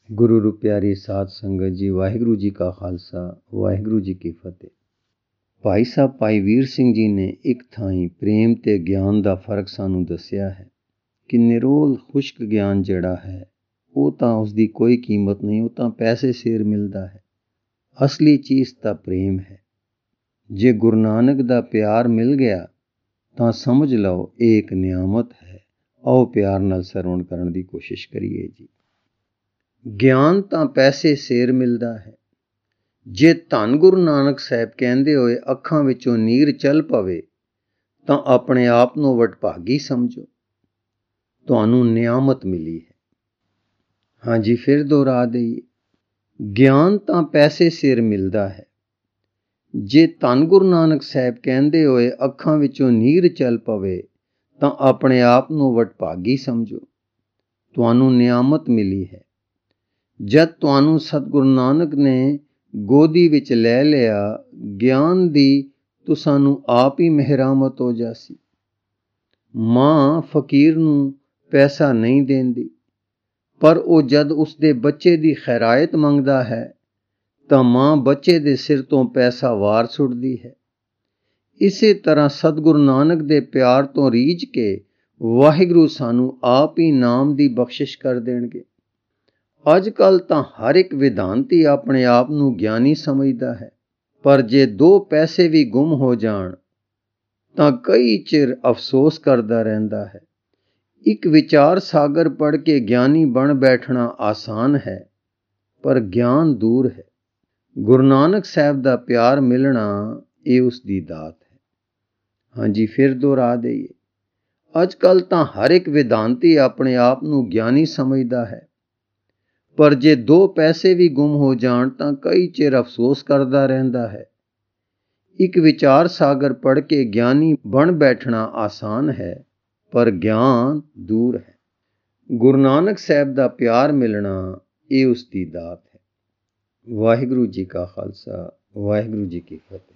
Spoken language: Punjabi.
ਗੁਰੂ ਰੂ ਪਿਆਰੀ ਸਾਧ ਸੰਗਤ ਜੀ, ਵਾਹਿਗੁਰੂ ਜੀ ਕਾ ਖਾਲਸਾ, ਵਾਹਿਗੁਰੂ ਜੀ ਕੀ ਫਤਿਹ। ਭਾਈ ਸਾਹਿਬ ਭਾਈ ਵੀਰ ਸਿੰਘ ਜੀ ਨੇ ਇੱਕ ਥਾਈਂ ਪ੍ਰੇਮ ਤੇ ਗਿਆਨ ਦਾ ਫਰਕ ਸਾਨੂੰ ਦੱਸਿਆ ਹੈ ਕਿ ਨਿਰੋਲ ਖੁਸ਼ਕ ਗਿਆਨ ਜਿਹੜਾ ਹੈ ਉਹ ਤਾਂ ਉਸਦੀ ਕੋਈ ਕੀਮਤ ਨਹੀਂ, ਉਹ ਤਾਂ ਪੈਸੇ ਸਿਰ ਮਿਲਦਾ ਹੈ। ਅਸਲੀ ਚੀਜ਼ ਤਾਂ ਪ੍ਰੇਮ ਹੈ। ਜੇ ਗੁਰੂ ਨਾਨਕ ਦਾ ਪਿਆਰ ਮਿਲ ਗਿਆ ਤਾਂ ਸਮਝ ਲਓ ਇਹ ਇੱਕ ਨਿਆਮਤ ਹੈ। ਆਓ ਪਿਆਰ ਨਾਲ ਸਰਵਣ ਕਰਨ ਦੀ ਕੋਸ਼ਿਸ਼ ਕਰੀਏ ਜੀ। ਗਿਆਨ ਤਾਂ ਪੈਸੇ ਸਿਰ ਮਿਲਦਾ ਹੈ। ਜੇ ਧੰਨ ਗੁਰੂ ਨਾਨਕ ਸਾਹਿਬ ਕਹਿੰਦੇ ਹੋਏ ਅੱਖਾਂ ਵਿੱਚੋਂ ਨੀਰ ਚੱਲ ਪਵੇ ਤਾਂ ਆਪਣੇ ਆਪ ਨੂੰ ਵਡਭਾਗੀ ਸਮਝੋ, ਤੁਹਾਨੂੰ ਨਿਆਮਤ ਮਿਲੀ ਹੈ। ਹਾਂਜੀ, ਫਿਰ ਦੁਹਰਾ ਦੇਈਏ, ਗਿਆਨ ਤਾਂ ਪੈਸੇ ਸਿਰ ਮਿਲਦਾ ਹੈ। ਜੇ ਧੰਨ ਗੁਰੂ ਨਾਨਕ ਸਾਹਿਬ ਕਹਿੰਦੇ ਹੋਏ ਅੱਖਾਂ ਵਿੱਚੋਂ ਨੀਰ ਚੱਲ ਪਵੇ ਤਾਂ ਆਪਣੇ ਆਪ ਨੂੰ ਵਡਭਾਗੀ ਸਮਝੋ, ਤੁਹਾਨੂੰ ਨਿਆਮਤ ਮਿਲੀ ਹੈ। ਜਦ ਤੁਹਾਨੂੰ ਸਤਿਗੁਰੂ ਨਾਨਕ ਨੇ ਗੋਦੀ ਵਿੱਚ ਲੈ ਲਿਆ, ਗਿਆਨ ਦੀ ਤੁਸਾਨੂੰ ਆਪ ਹੀ ਮਿਹਰਾਮਤ ਹੋ ਜਾਸੀ। ਮਾਂ ਫਕੀਰ ਨੂੰ ਪੈਸਾ ਨਹੀਂ ਦੇਂਦੀ, ਪਰ ਉਹ ਜਦ ਉਸਦੇ ਬੱਚੇ ਦੀ ਖੈਰਾਇਤ ਮੰਗਦਾ ਹੈ ਤਾਂ ਮਾਂ ਬੱਚੇ ਦੇ ਸਿਰ ਤੋਂ ਪੈਸਾ ਵਾਰ ਸੁੱਟਦੀ ਹੈ। ਇਸੇ ਤਰ੍ਹਾਂ ਸਤਿਗੁਰੂ ਨਾਨਕ ਦੇ ਪਿਆਰ ਤੋਂ ਰੀਝ ਕੇ ਵਾਹਿਗੁਰੂ ਸਾਨੂੰ ਆਪ ਹੀ ਨਾਮ ਦੀ ਬਖਸ਼ਿਸ਼ ਕਰ ਦੇਣਗੇ। ਅੱਜ ਕੱਲ੍ਹ ਤਾਂ ਹਰ ਇੱਕ ਵਿਦਾਂਤੀ ਆਪਣੇ ਆਪ ਨੂੰ ਗਿਆਨੀ ਸਮਝਦਾ ਹੈ, ਪਰ ਜੇ 2 ਪੈਸੇ ਵੀ ਗੁੰਮ ਹੋ ਜਾਣ ਤਾਂ ਕਈ ਚਿਰ ਅਫਸੋਸ ਕਰਦਾ ਰਹਿੰਦਾ ਹੈ। ਇੱਕ ਵਿਚਾਰ ਸਾਗਰ ਪੜ੍ਹ ਕੇ ਗਿਆਨੀ ਬਣ ਬੈਠਣਾ ਆਸਾਨ ਹੈ, ਪਰ ਗਿਆਨ ਦੂਰ ਹੈ। ਗੁਰੂ ਨਾਨਕ ਸਾਹਿਬ ਦਾ ਪਿਆਰ ਮਿਲਣਾ ਇਹ ਉਸ ਦੀ ਦਾਤ ਹੈ। ਹਾਂਜੀ, ਫਿਰ ਦੁਹਰਾ ਦੇਈਏ, ਅੱਜ ਕੱਲ੍ਹ ਤਾਂ ਹਰ ਇੱਕ ਵਿਦਾਂਤੀ ਆਪਣੇ ਆਪ ਨੂੰ ਗਿਆਨੀ ਸਮਝਦਾ ਹੈ, ਪਰ ਜੇ 2 ਪੈਸੇ ਵੀ ਗੁੰਮ ਹੋ ਜਾਣ ਤਾਂ ਕਈ ਚਿਰ ਅਫਸੋਸ ਕਰਦਾ ਰਹਿੰਦਾ ਹੈ। ਇੱਕ ਵਿਚਾਰ ਸਾਗਰ ਪੜ੍ਹ ਕੇ ਗਿਆਨੀ ਬਣ ਬੈਠਣਾ ਆਸਾਨ ਹੈ, ਪਰ ਗਿਆਨ ਦੂਰ ਹੈ। ਗੁਰੂ ਨਾਨਕ ਸਾਹਿਬ ਦਾ ਪਿਆਰ ਮਿਲਣਾ ਇਹ ਉਸ ਦੀ ਦਾਤ ਹੈ। ਵਾਹਿਗੁਰੂ ਜੀ ਕਾ ਖਾਲਸਾ, ਵਾਹਿਗੁਰੂ ਜੀ ਕੀ ਫਤਿਹ।